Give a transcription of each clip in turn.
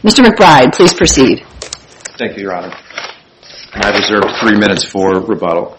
Mr. McBride, please proceed. Thank you, Your Honor. And I reserved 3 minutes for rebuttal.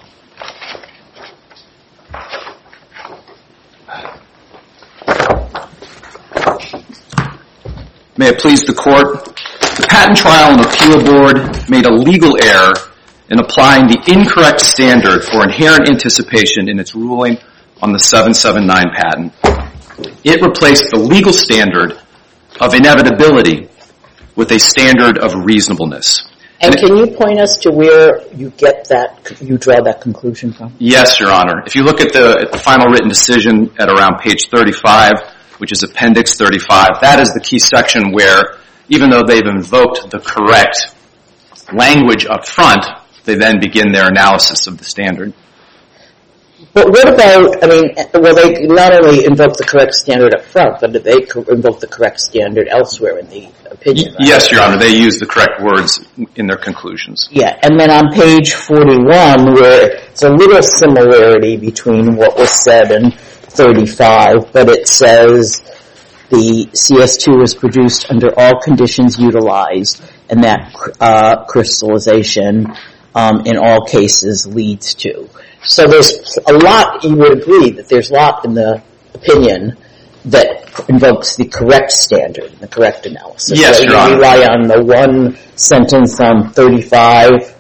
May it please the Court, the Patent Trial and Appeal Board made a legal error in applying the incorrect standard for inherent anticipation in its ruling on the 779 patent. It replaced the legal standard of inevitability with a standard of reasonableness. And can you point us to where you get that, you draw that conclusion from? Yes, Your Honor. If you look at the final written decision at around page 35, which is Appendix 35, that is the key section where, even though they've invoked the correct language up front, they then begin their analysis of the standard. But what about, they not only invoke the correct standard up front, but they invoke the correct standard elsewhere in the opinion, right? Yes, Your Honor. They use the correct words in their conclusions. Yeah, and then on page 41, where it's a little similarity between what was said and 35, but it says the CS2 is produced under all conditions utilized, and that crystallization in all cases leads to. So there's a lot, you would agree that there's a lot in the opinion that invokes the correct standard, the correct analysis. Yes, so Your Honor. You rely on the one sentence on 35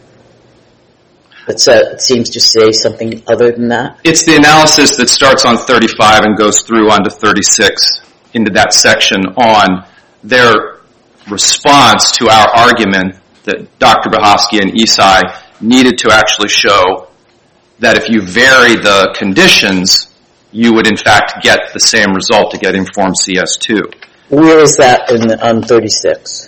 that seems to say something other than that? It's the analysis that starts on 35 and goes through onto 36 into that section on their response to our argument that Dr. Bohofsky and Isai needed to actually show that if you vary the conditions, you would in fact get the same result to get informed CS2. Where is that on 36?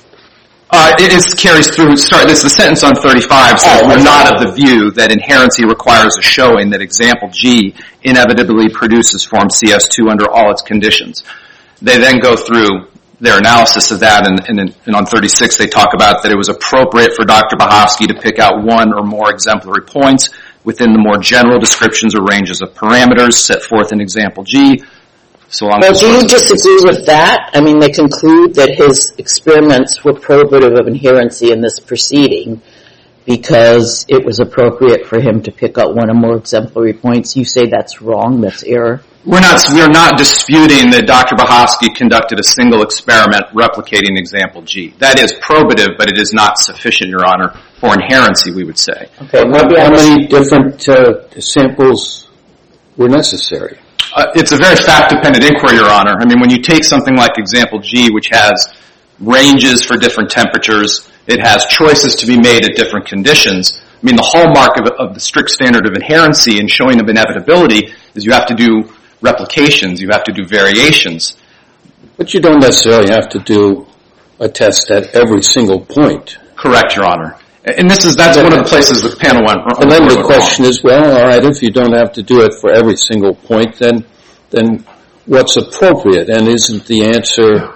It carries through. It's the sentence on 35, so we're not of the view that inherency requires a showing that example G inevitably produces form CS2 under all its conditions. They then go through their analysis of that, and on 36 they talk about that it was appropriate for Dr. Bohofsky to pick out one or more exemplary points within the more general descriptions or ranges of parameters set forth in example G. Well, do you disagree with that? I mean, they conclude that his experiments were probative of inherency in this proceeding because it was appropriate for him to pick out one or more exemplary points. You say that's wrong, that's error? We're not disputing that Dr. Bohofsky conducted a single experiment replicating example G. That is probative, but it is not sufficient, Your Honor, for inherency, we would say. Okay, how many different samples were necessary? It's a very fact-dependent inquiry, Your Honor. I mean, when you take something like example G, which has ranges for different temperatures, it has choices to be made at different conditions. I mean, the hallmark of the strict standard of inherency and showing of inevitability is you have to do replications, you have to do variations. But you don't necessarily have to do a test at every single point. Correct, Your Honor. And that's one of the places the panel went wrong. And then the question is, well, all right, if you don't have to do it for every single point, then what's appropriate? And isn't the answer,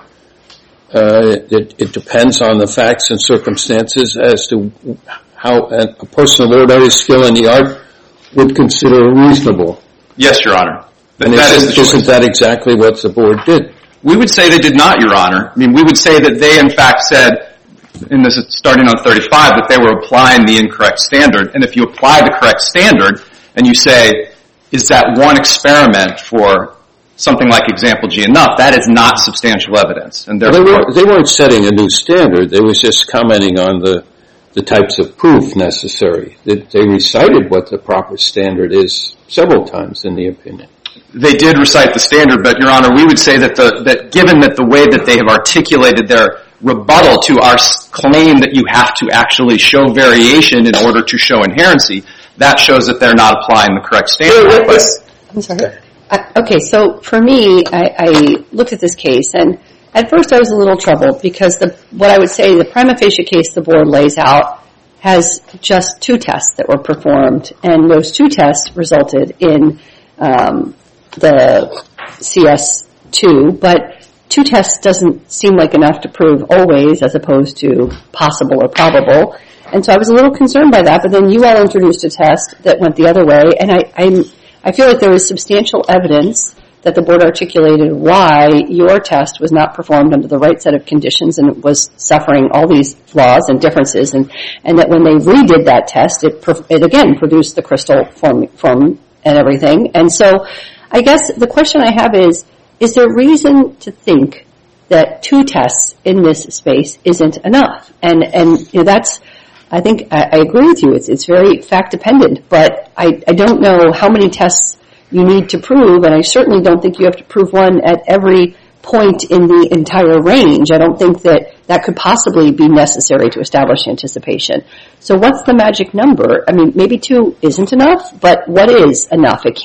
it depends on the facts and circumstances as to how a person of ordinary skill in the art would consider reasonable. Yes, Your Honor. And isn't that exactly what the board did? We would say they did not, Your Honor. I mean, we would say that they, in fact, said, and this is starting on 35, that they were applying the incorrect standard. And if you apply the correct standard and you say, is that one experiment for something like example G enough, that is not substantial evidence. And they weren't setting a new standard. They was just commenting on the types of proof necessary. They recited what the proper standard is several times in the opinion. They did recite the standard, but, Your Honor, we would say that given that the way that they have articulated their rebuttal to our claim that you have to actually show variation in order to show inherency, that shows that they're not applying the correct standard. I'm sorry. Okay, so for me, I looked at this case, and at first I was a little troubled because what I would say the prima facie case the board lays out has just 2 tests that were performed, and those 2 tests resulted in the CS2, but 2 tests doesn't seem like enough to prove always as opposed to possible or probable. And so I was a little concerned by that, but then you all introduced a test that went the other way, and I feel like there was substantial evidence that the board articulated why your test was not performed under the right set of conditions and was suffering all these flaws and differences, and that when they redid that test, it again produced the crystal form and everything. And so I guess the question I have is there reason to think that 2 tests in this space isn't enough? And that's, I think, I agree with you. It's very fact dependent, but I don't know how many tests you need to prove, and I certainly don't think you have to prove one at every point in the entire range. I don't think that could possibly be necessary to establish anticipation. So what's the magic number? I mean, maybe 2 isn't enough, but what is enough? You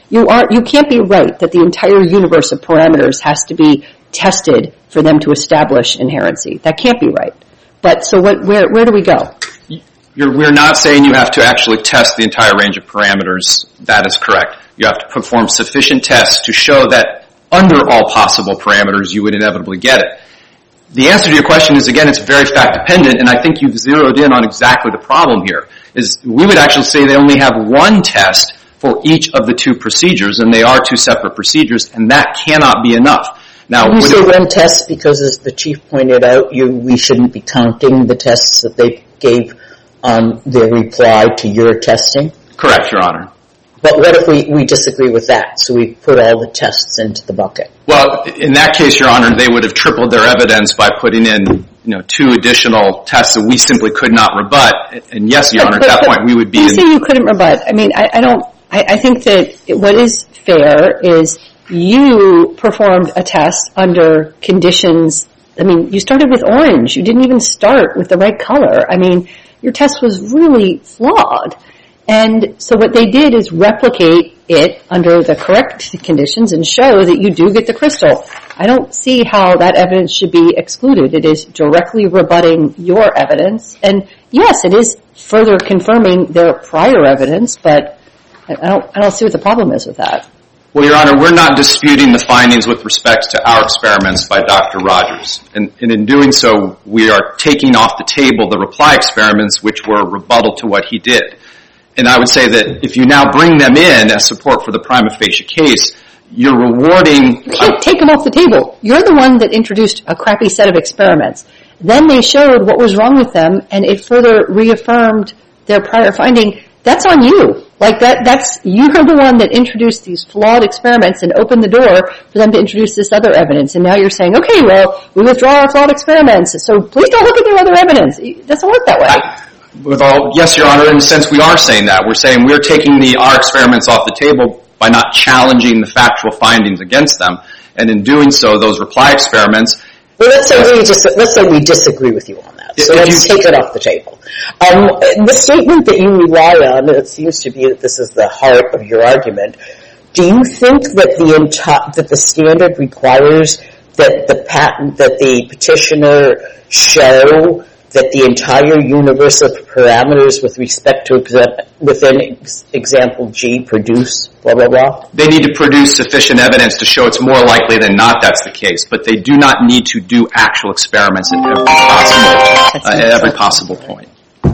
can't be right that the entire universe of parameters has to be tested for them to establish inherency. That can't be right. But so where do we go? We're not saying you have to actually test the entire range of parameters. That is correct. You have to perform sufficient tests to show that under all possible parameters you would inevitably get it. The answer to your question is, again, it's very fact-dependent, and I think you've zeroed in on exactly the problem here. Is we would actually say they only have 1 test for each of the 2 procedures, and they are 2 separate procedures, and that cannot be enough. Now, you say 1 test because, as the chief pointed out, we shouldn't be counting the tests that they gave on their reply to your testing? Correct, Your Honor. But what if we disagree with that? So we put all the tests into the bucket. Well, in that case, Your Honor, they would have tripled their evidence by putting in 2 additional tests that we simply could not rebut. And yes, Your Honor, at that point we would be. You say you couldn't rebut. I mean, I think that what is fair is you performed a test under conditions. I mean, you started with orange. You didn't even start with the right color. I mean, your test was really flawed. And so what they did is replicate it under the correct conditions and show that you do get the crystal. I don't see how that evidence should be excluded. It is directly rebutting your evidence. And yes, it is further confirming their prior evidence, but I don't see what the problem is with that. Well, Your Honor, we're not disputing the findings with respect to our experiments by Dr. Rogers. And in doing so, we are taking off the table the reply experiments which were rebuttal to what he did. And I would say that if you now bring them in as support for the prima facie case, you're rewarding. You can't take them off the table. You're the one that introduced a crappy set of experiments. Then they showed what was wrong with them, and it further reaffirmed their prior finding. That's on you. Like you're the one that introduced these flawed experiments and opened the door for them to introduce this other evidence. And now you're saying, okay, well, we withdraw our flawed experiments, so please don't look at the other evidence. It doesn't work that way. Yes, Your Honor, in a sense we are saying that. We're saying we're taking our experiments off the table by not challenging the factual findings against them. And in doing so, those reply experiments. Well, let's say we disagree with you on that. So let's take it off the table. The statement that you rely on, it seems to be that this is the heart of your argument. Do you think that the standard requires that the petitioner show that the entire universe of parameters with respect to within example G produce blah, blah, blah? They need to produce sufficient evidence to show it's more likely than not that's the case, but they do not need to do actual experiments at every possible point.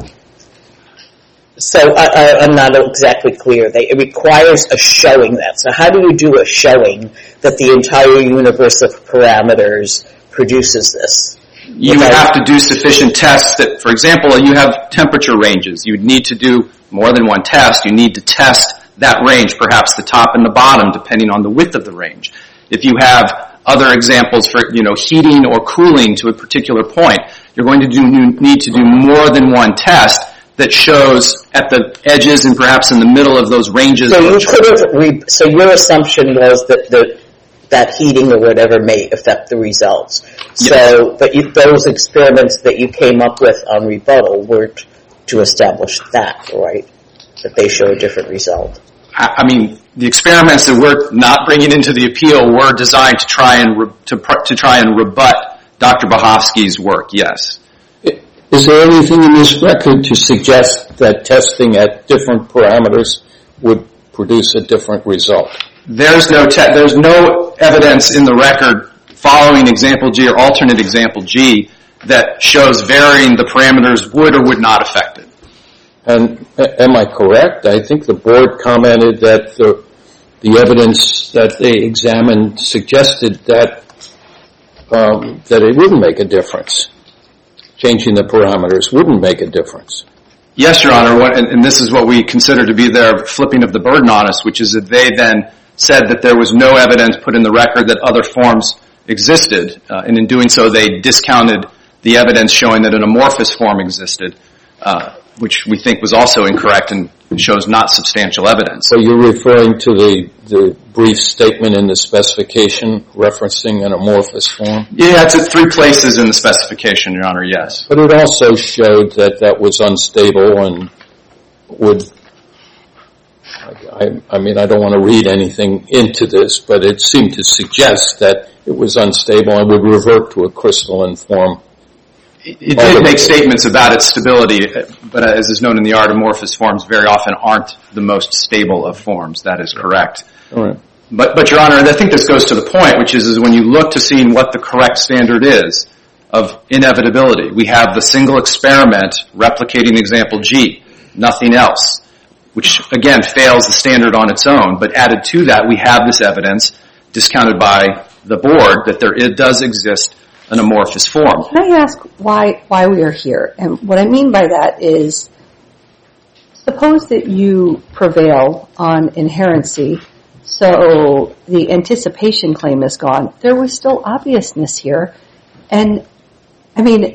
So I'm not exactly clear. It requires a showing that. So how do you do a showing that the entire universe of parameters produces this? You would have to do sufficient tests that, for example, you have temperature ranges. You would need to do more than one test. You need to test that range, perhaps the top and the bottom, depending on the width of the range. If you have other examples for, heating or cooling to a particular point, you're going to need to do more than one test that shows at the edges and perhaps in the middle of those ranges. So your assumption was that heating or whatever may affect the results. Yes. So, but those experiments that you came up with on rebuttal were to establish that, right? That they show a different result. I mean, the experiments that we're not bringing into the appeal were designed to try and rebut Dr. Bohofsky's work. Yes. Is there anything in this record to suggest that testing at different parameters would produce a different result? There's no evidence in the record following example G or alternate example G that shows varying the parameters would or would not affect it. And am I correct? I think the board commented that the evidence that they examined suggested that it wouldn't make a difference. Changing the parameters wouldn't make a difference. Yes, Your Honor, and this is what we consider to be their flipping of the burden on us, which is that they then said that there was no evidence put in the record that other forms existed, and in doing so they discounted the evidence showing that an amorphous form existed, which we think was also incorrect and shows not substantial evidence. So you're referring to the brief statement in the specification referencing an amorphous form? Yeah, it's at 3 places in the specification, Your Honor, yes. But it also showed that was unstable and would, I don't want to read anything into this, but it seemed to suggest that it was unstable and would revert to a crystalline form. It did make statements about its stability, but as is known in the art, amorphous forms very often aren't the most stable of forms. That is correct. All right. But Your Honor, I think this goes to the point, which is when you look to seeing what the correct standard is of inevitability, we have the single experiment replicating example G, nothing else, which again fails the standard on its own. But added to that, we have this evidence discounted by the board that it does exist an amorphous form. Can I ask why we are here? And what I mean by that is, suppose that you prevail on inherency, so the anticipation claim is gone. There was still obviousness here, and they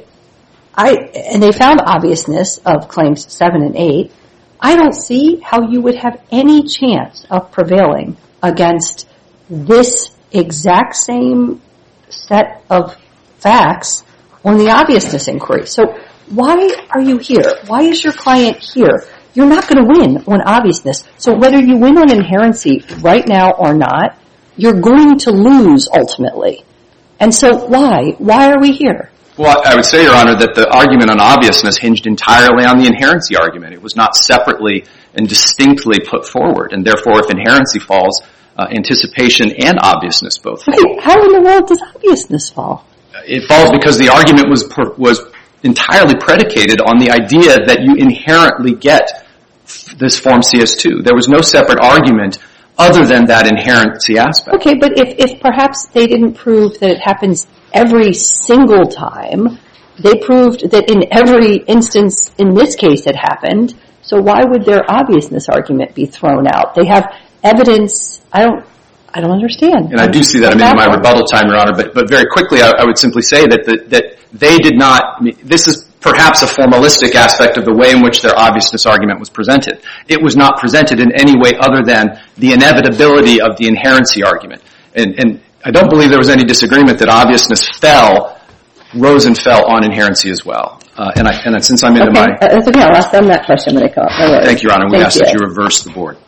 found obviousness of claims 7 and 8. I don't see how you would have any chance of prevailing against this exact same set of facts on the obviousness inquiry. So why are you here? Why is your client here? You're not going to win on obviousness. So whether you win on inherency right now or not, you're going to lose ultimately. And so why? Why are we here? Well, I would say, Your Honor, that the argument on obviousness hinged entirely on the inherency argument. It was not separately and distinctly put forward. And therefore, if inherency falls, anticipation and obviousness both fall. Okay, how in the world does obviousness fall? It falls because the argument was entirely predicated on the idea that you inherently get this form CS2. There was no separate argument other than that inherency aspect. Okay, but if perhaps they didn't prove that it happens every single time, they proved that in every instance in this case it happened, so why would their obviousness argument be thrown out? They have evidence. I don't understand. And I do see that in my rebuttal time, Your Honor, but very quickly I would simply say that they did not, this is perhaps a formalistic aspect of the way in which their obviousness argument was presented. It was not presented in any way other than the inevitability of the inherency argument. And I don't believe there was any disagreement that obviousness rose and fell on inherency as well. And since I'm into my... That's okay, I'll ask them that question when they come up. No worries. Thank you, Your Honor. We ask that you reverse the board.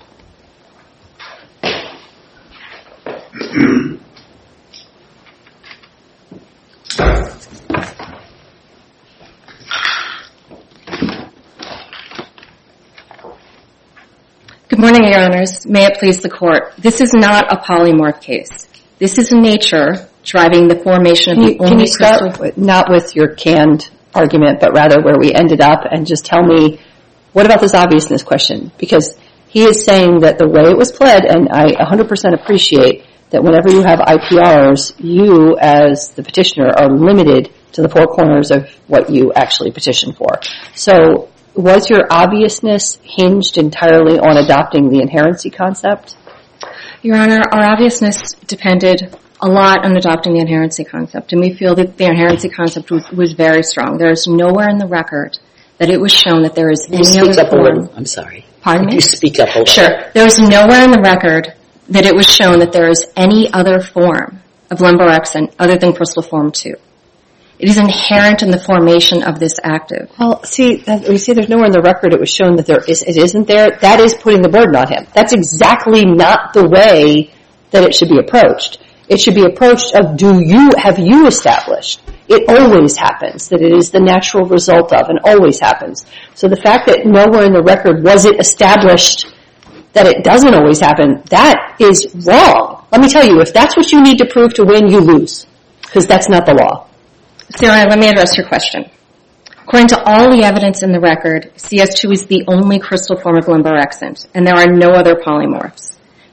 Good morning, Your Honors. May it please the Court. This is not a polymorph case. This is nature driving the formation of the only crystal... Can you start not with your canned argument, but rather where we ended up, and just tell me, what about this obviousness question? Because he is saying that the way it was pled, and I 100% appreciate that whenever you have IPRs, you as the petitioner are limited to the 4 corners of what you actually petitioned for. So was your obviousness hinged entirely on adopting the inherency concept? Your Honor, our obviousness depended a lot on adopting the inherency concept, and we feel that the inherency concept was very strong. There is nowhere in the record that it was shown that there is any other form. I'm sorry. Pardon me? Could you speak up a little? Sure. There is nowhere in the record that it was shown that there is any other form of lumborexin other than crystal form 2. It is inherent in the formation of this active. Well, see, there's nowhere in the record it was shown that it isn't there. That is putting the burden on him. That's exactly not the way that it should be approached. It should be approached of, have you established? It always happens, that it is the natural result of, and always happens. So the fact that nowhere in the record was it established that it doesn't always happen, that is wrong. Let me tell you, if that's what you need to prove to win, you lose. Because that's not the law. Sarah, let me address your question. According to all the evidence in the record, CS2 is the only crystal form of lumborexin, and there are no other polymorphs.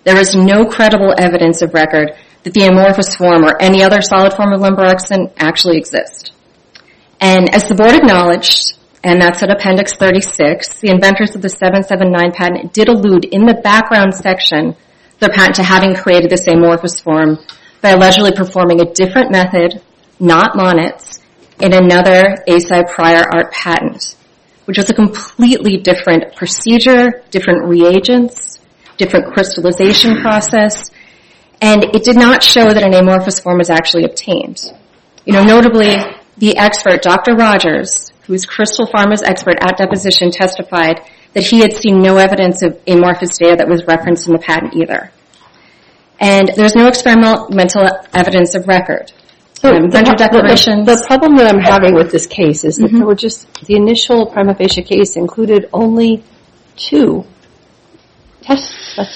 There is no credible evidence of record that the amorphous form or any other solid form of lemborexant actually exist. And as the board acknowledged, and that's at Appendix 36, the inventors of the 779 patent did allude in the background section of their patent to having created this amorphous form by allegedly performing a different method, not Monitz, in another ASI prior art patent, which was a completely different procedure, different reagents, different crystallization process, and it did not show that an amorphous form was actually obtained. Notably, the expert, Dr. Rogers, who is Crystal Pharma's expert at deposition, testified that he had seen no evidence of amorphous data that was referenced in the patent either. And there's no experimental evidence of record. The problem that I'm having with this case is that there were just, the initial prima facie case included only 2 tests. That's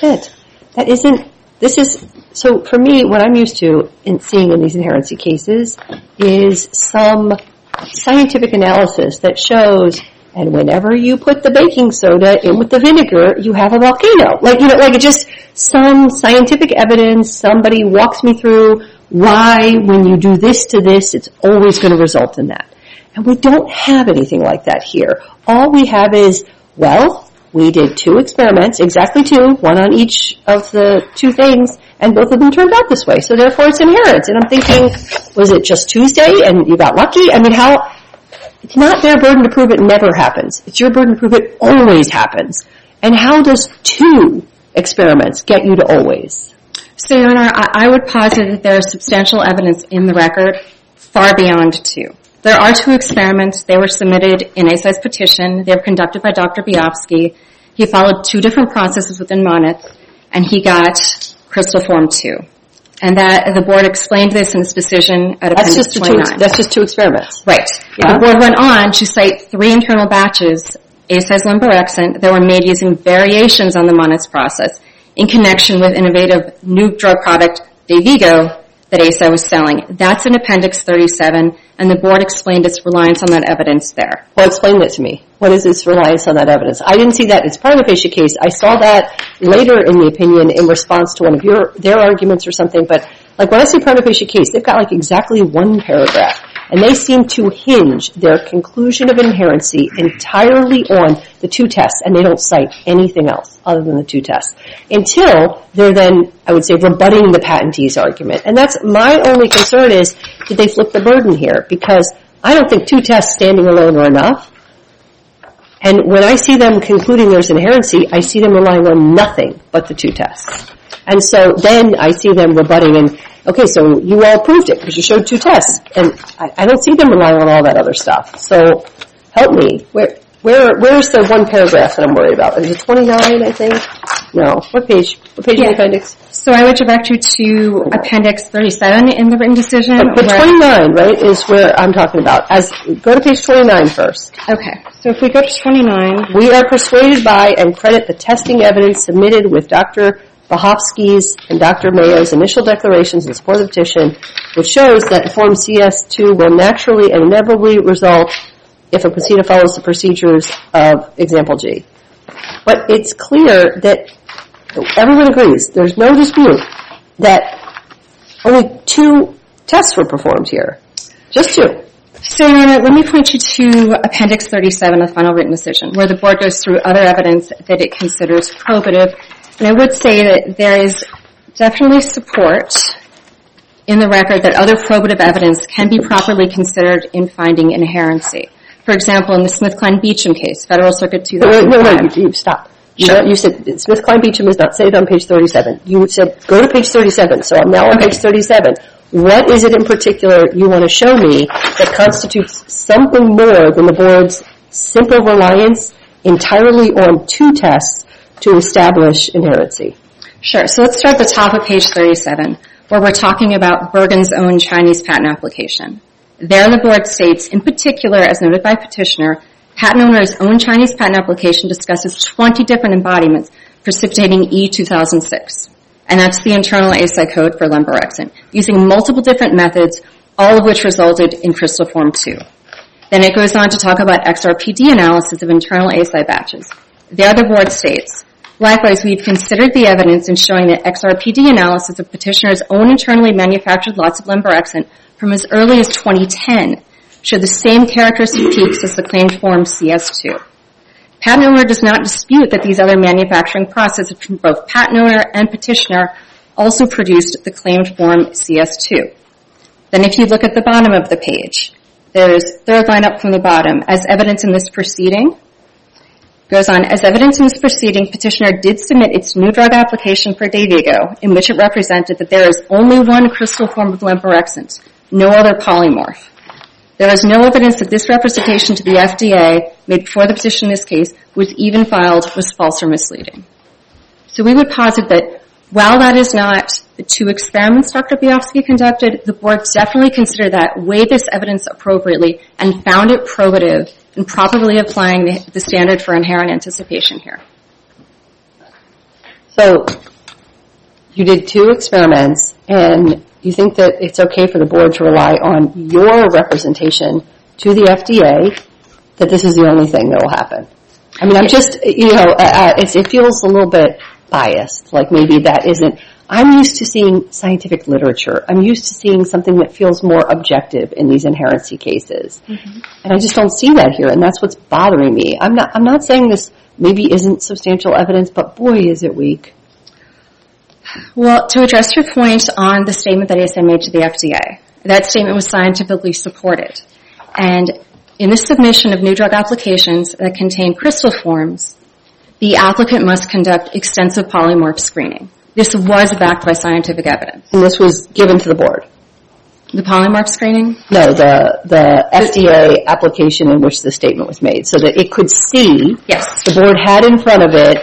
it. So for me, what I'm used to in seeing in these inherency cases is some scientific analysis that shows, and whenever you put the baking soda in with the vinegar, you have a volcano. Like just some scientific evidence, somebody walks me through why when you do this to this, it's always going to result in that. And we don't have anything like that here. All we have is, well, we did 2 experiments, exactly 2, one on each of the 2 things, and both of them turned out this way. So therefore it's inherent. And I'm thinking, was it just Tuesday and you got lucky? I mean, it's not their burden to prove it never happens. It's your burden to prove it always happens. And how does 2 experiments get you to always? So, Your Honor, I would posit that there is substantial evidence in the record far beyond 2. There are 2 experiments. They were submitted in ASI's petition. They were conducted by Dr. Biofsky. He followed 2 different processes within Monitz, and he got crystal form 2. And that the board explained this in its decision at Appendix 29. That's just 2 experiments. Right. Yeah. The board went on to cite 3 internal batches, ASI's lemborexant, that were made using variations on the Monitz process in connection with innovative new drug product, Dayvigo, that ASI was selling. That's in Appendix 37, and the board explained its reliance on that evidence there. Well, explain that to me. What is its reliance on that evidence? I didn't see that. It's part of the facie case. I saw that later in the opinion in response to one of their arguments or something, but like when I see part of the facie case, they've got like exactly 1 paragraph, and they seem to hinge their conclusion of inherency entirely on the 2 tests, and they don't cite anything else other than the 2 tests until they're then, I would say, rebutting the patentee's argument. And that's my only concern is, did they flip the burden here? Because I don't think 2 tests standing alone are enough. And when I see them concluding there's inherency, I see them relying on nothing but the 2 tests. And so then I see them rebutting and, okay, so you all proved it because you showed 2 tests. And I don't see them relying on all that other stuff. So help me. Where's the 1 paragraph that I'm worried about? Is it 29, I think? No. What page? What page in the appendix? So I would direct you to Appendix 37 in the written decision. But 29, right, is where I'm talking about. Go to page 29 first. Okay. So if we go to 29. We are persuaded by and credit the testing evidence submitted with Dr. Biofsky's and Dr. Mayo's initial declarations in support of the petition, which shows that Form CS2 will naturally and inevitably result if a procedure follows the procedures of Example G. But it's clear that everyone agrees, there's no dispute, that only 2 tests were performed here. Just 2. So, Your Honor, let me point you to Appendix 37 of the final written decision, where the board goes through other evidence that it considers probative. And I would say that there is definitely support in the record that other probative evidence can be properly considered in finding inherency. For example, in the Smith-Kline-Beecham case, Federal Circuit 2005. No, stop. Sure. You said Smith-Kline-Beecham is not stated on page 37. You said go to page 37, so I'm now on page 37. What is it in particular you want to show me that constitutes something more than the board's simple reliance entirely on 2 tests to establish inherency? Sure. So let's start at the top of page 37, where we're talking about Bergen's own Chinese patent application. There the board states, in particular, as noted by petitioner, patent owner's own Chinese patent application discusses 20 different embodiments precipitating E2006. And that's the internal ASI code for lemborexant, using multiple different methods, all of which resulted in crystal form 2. Then it goes on to talk about XRPD analysis of internal ASI batches. There the board states, Likewise, we've considered the evidence in showing that XRPD analysis of petitioner's own internally manufactured lots of lemborexant from as early as 2010 showed the same characteristic peaks as the claimed form CS2. Patent owner does not dispute that these other manufacturing processes from both patent owner and petitioner also produced the claimed form CS2. Then if you look at the bottom of the page, there's third line up from the bottom. As evidence in this proceeding, goes on, as evidence in this proceeding, petitioner did submit its new drug application for Dayvigo, in which it represented that there is only one crystal form of lemborexant, no other polymorph. There is no evidence that this representation to the FDA made before the petition in this case was even filed was false or misleading. So we would posit that while that is not the two experiments Dr. Biofsky conducted, the board definitely considered that, weighed this evidence appropriately, and found it probative in properly applying the standard for inherent anticipation here. So you did two experiments, and you think that it's okay for the board to rely on your representation to the FDA that this is the only thing that will happen? I mean, I'm just, it feels a little bit biased, like maybe that isn't. I'm used to seeing scientific literature. I'm used to seeing something that feels more objective in these inherency cases. Mm-hmm. And I just don't see that here, and that's what's bothering me. I'm not saying this maybe isn't substantial evidence, but boy, is it weak. Well, to address your point on the statement that ASM made to the FDA, that statement was scientifically supported. And in the submission of new drug applications that contain crystal forms, the applicant must conduct extensive polymorph screening. This was backed by scientific evidence. And this was given to the board? The polymorph screening? No, the FDA application in which the statement was made, so that it could see. Yes. The board had in front of it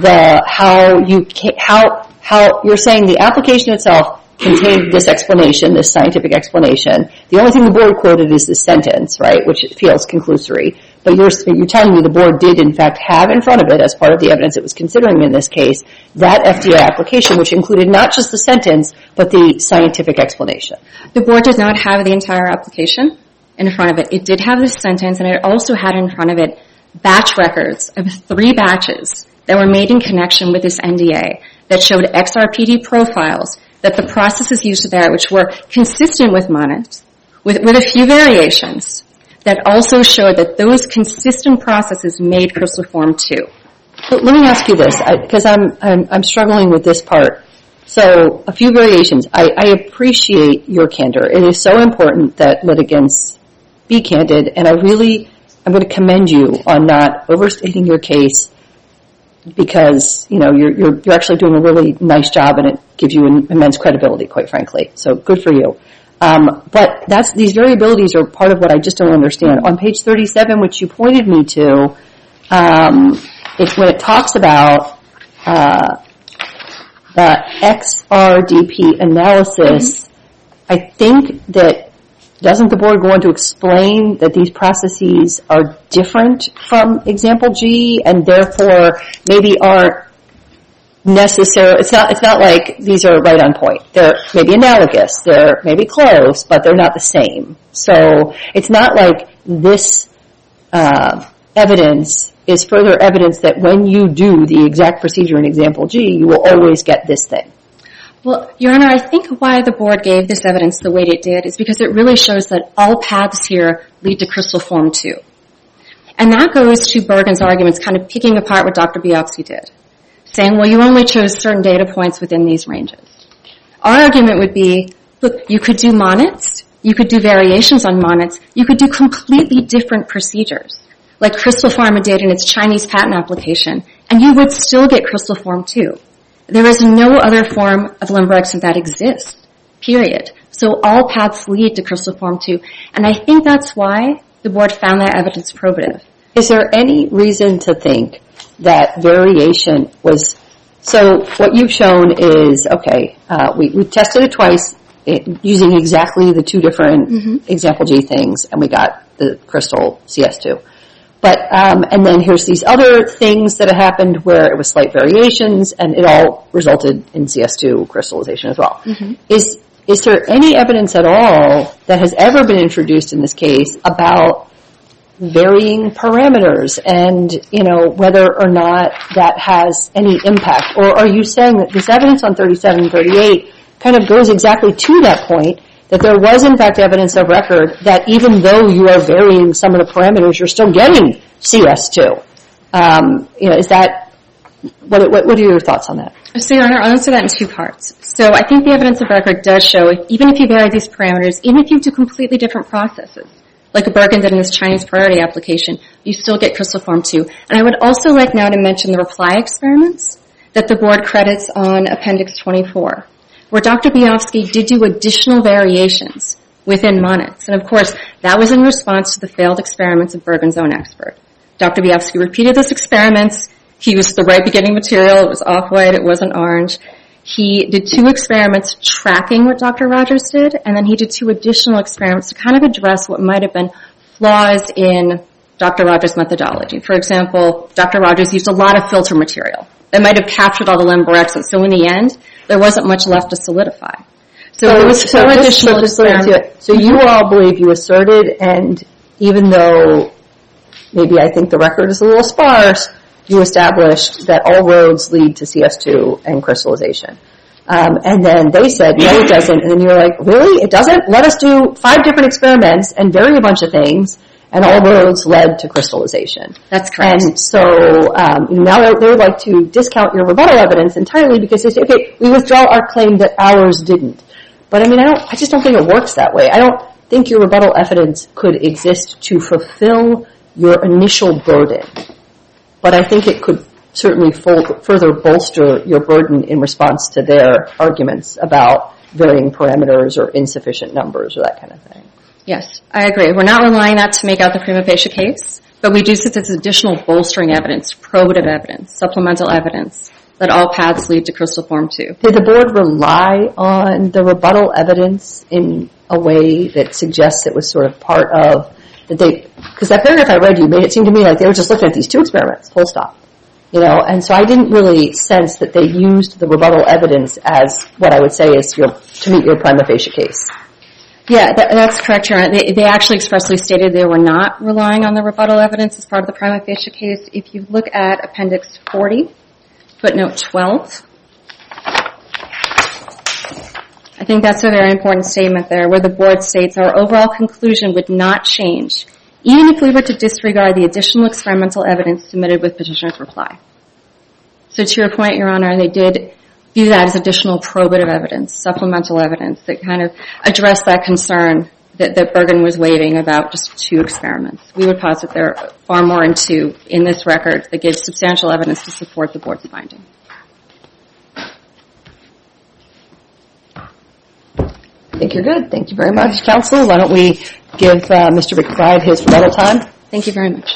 how you're saying the application itself contained this explanation, this scientific explanation. The only thing the board quoted is the sentence, right, which feels conclusory. But you're telling me the board did, in fact, have in front of it, as part of the evidence it was considering in this case, that FDA application, which included not just the sentence, but the scientific explanation. The board did not have the entire application in front of it. It did have the sentence, and it also had in front of it batch records of 3 batches that were made in connection with this NDA that showed XRPD profiles that the processes used there, which were consistent with Monet, with a few variations, that also showed that those consistent processes made crystal form 2. But let me ask you this, because I'm struggling with this part. So, a few variations. I appreciate your candor. It is so important that litigants be candid, and I'm going to commend you on not overstating your case, because you're actually doing a really nice job, and it gives you immense credibility, quite frankly. So good for you. But these variabilities are part of what I just don't understand. On page 37, which you pointed me to, it's when it talks about the XRDP analysis. I think that doesn't the board go on to explain that these processes are different from example G, and therefore maybe aren't necessary? It's not like these are right on point. They're maybe analogous, they're maybe close, but they're not the same. So it's not like this evidence is further evidence that when you do the exact procedure in example G, you will always get this thing. Well, Your Honor, I think why the board gave this evidence the way it did is because it really shows that all paths here lead to crystal form 2. And that goes to Bergen's arguments, kind of picking apart what Dr. Biofsky did, saying, well, you only chose certain data points within these ranges. Our argument would be, look, you could do monets, you could do variations on monets, you could do completely different procedures, like Crystal Pharma did in its Chinese patent application, and you would still get crystal form 2. There is no other form of lemborexant that exists, period. So all paths lead to crystal form 2. And I think that's why the board found that evidence probative. Is there any reason to think that variation was... So what you've shown is, okay, we tested it twice using exactly the 2 different example G things, and we got the crystal CS2. But, and then here's these other things that have happened where it was slight variations, and it all resulted in CS2 crystallization as well. Mm-hmm. Is there any evidence at all that has ever been introduced in this case about varying parameters and, whether or not that has any impact? Or are you saying that this evidence on 37 and 38 kind of goes exactly to that point, that there was in fact evidence of record that even though you are varying some of the parameters, you're still getting CS2? Is that, what are your thoughts on that? So, Your Honor, I'll answer that in two parts. So I think the evidence of record does show, even if you vary these parameters, even if you do completely different processes, like Bergen did in this Chinese priority application, you still get crystal form 2. And I would also like now to mention the reply experiments that the board credits on Appendix 24, where Dr. Biofsky did do additional variations within monads. And of course, that was in response to the failed experiments of Bergen's own expert. Dr. Biofsky repeated those experiments. He used the right beginning material. It was off-white. It wasn't orange. He did 2 experiments tracking what Dr. Rogers did, and then he did 2 additional experiments to kind of address what might have been flaws in Dr. Rogers' methodology. For example, Dr. Rogers used a lot of filter material that might have captured all the limborexin, so in the end, there wasn't much left to solidify. So there was 4 additional experiments. So you all believe you asserted, and even though maybe I think the record is a little sparse, you established that all roads lead to CS2 and crystallization. And then they said, no, it doesn't. And then you were like, really? It doesn't? Let us do 5 different experiments and vary a bunch of things, and all roads led to crystallization. That's correct. And so now they would like to discount your rebuttal evidence entirely because they say, okay, we withdraw our claim that ours didn't. But I just don't think it works that way. I don't think your rebuttal evidence could exist to fulfill your initial burden. But I think it could certainly further bolster your burden in response to their arguments about varying parameters or insufficient numbers or that kind of thing. Yes, I agree. We're not relying on that to make out the prima facie case, but we do see this additional bolstering evidence, probative evidence, supplemental evidence, that all paths lead to crystal form 2. Did the board rely on the rebuttal evidence in a way that suggests it was sort of part of because that paragraph I read you made it seem to me like they were just looking at these 2 experiments, full stop. And so I didn't really sense that they used the rebuttal evidence as what I would say is to meet your prima facie case. Yeah, that's correct, Your Honor. They actually expressly stated they were not relying on the rebuttal evidence as part of the prima facie case. If you look at Appendix 40, footnote 12, I think that's a very important statement there, where the board states our overall conclusion would not change, even if we were to disregard the additional experimental evidence submitted with petitioner's reply. So to your point, Your Honor, they did view that as additional probative evidence, supplemental evidence that kind of addressed that concern that Bergen was waiving about just 2 experiments. We would posit there are far more in this record that gives substantial evidence to support the board's finding. I think you're good. Thank you very much, counsel. Why don't we give Mr. McBride his rebuttal time? Thank you very much.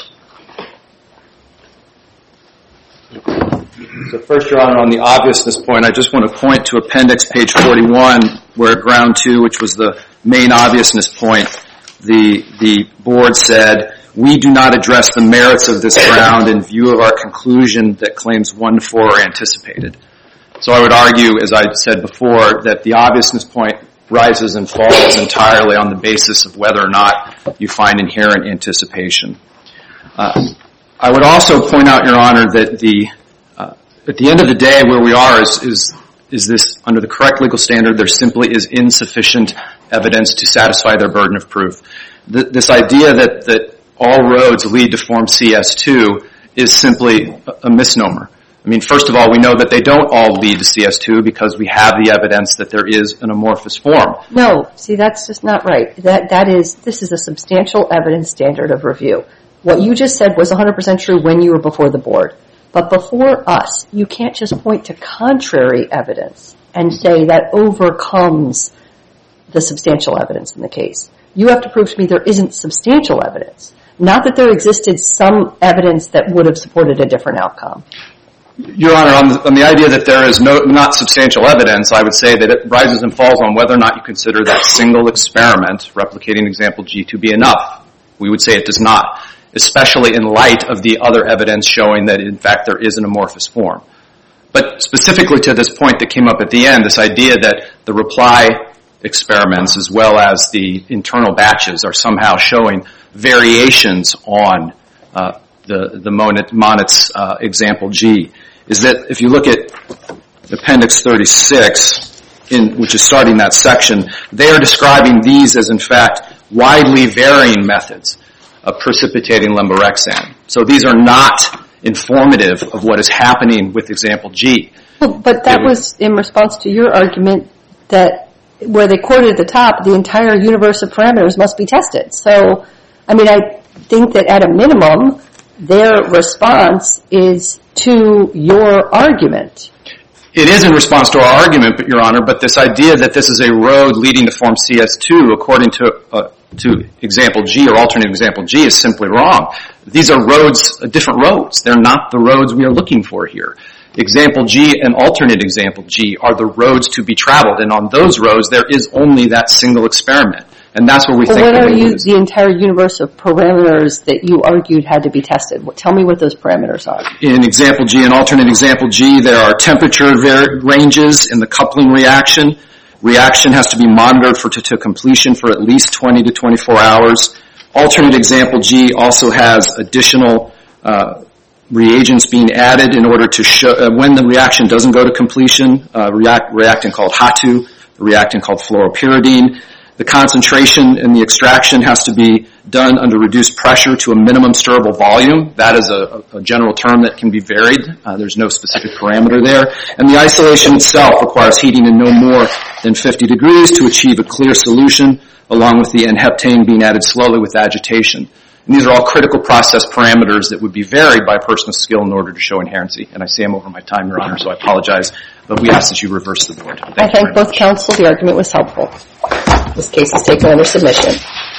So first, Your Honor, on the obviousness point, I just want to point to Appendix page 41, where ground 2, which was the main obviousness point, the board said, we do not address the merits of this ground in view of our conclusion that claims 1 to 4 are anticipated. So I would argue, as I said before, that the obviousness point rises and falls entirely on the basis of whether or not you find inherent anticipation. I would also point out, Your Honor, that at the end of the day, where we are is this, under the correct legal standard, there simply is insufficient evidence to satisfy their burden of proof. This idea that all roads lead to form CS2 is simply a misnomer. I mean, first of all, we know that they don't all lead to CS2 because we have the evidence that there is an amorphous form. No, see, that's just not right. This is a substantial evidence standard of review. What you just said was 100% true when you were before the board. But before us, you can't just point to contrary evidence and say that overcomes the substantial evidence in the case. You have to prove to me there isn't substantial evidence, not that there existed some evidence that would have supported a different outcome. Your Honor, on the idea that there is not substantial evidence, I would say that it rises and falls on whether or not you consider that single experiment, replicating example G, to be enough. We would say it does not, especially in light of the other evidence showing that, in fact, there is an amorphous form. But specifically to this point that came up at the end, this idea that the reply experiments as well as the internal batches are somehow showing variations on the Monitz example G, is that if you look at Appendix 36, which is starting that section, they are describing these as, in fact, widely varying methods of precipitating lemborexan. So these are not informative of what is happening with example G. Well, but that was in response to your argument that where they quoted at the top, the entire universe of parameters must be tested. So, I mean, I think that at a minimum, their response is to your argument. It is in response to our argument, Your Honor, but this idea that this is a road leading to form CS2 according to example G or alternate example G is simply wrong. These are roads, different roads. They're not the roads we are looking for here. Example G and alternate example G are the roads to be traveled, and on those roads there is only that single experiment. And that's where we think what that are the entire universe of parameters that you argued had to be tested? Tell me what those parameters are. In example G and alternate example G, there are temperature ranges in the coupling reaction. Reaction has to be monitored to completion for at least 20 to 24 hours. Alternate example G also has additional reagents being added in order to show when the reaction doesn't go to completion, reactant called HATU, a reactant called fluoropyridine. The concentration in the extraction has to be done under reduced pressure to a minimum stirrable volume. That is a general term that can be varied. There's no specific parameter there. And the isolation itself requires heating in no more than 50 degrees to achieve a clear solution, along with the N-heptane being added slowly with agitation. And these are all critical process parameters that would be varied by a person of skill in order to show inherency. And I say I'm over my time, Your Honor, so I apologize. But we ask that you reverse the board. I thank both counsel. The argument was helpful. This case is taken under submission.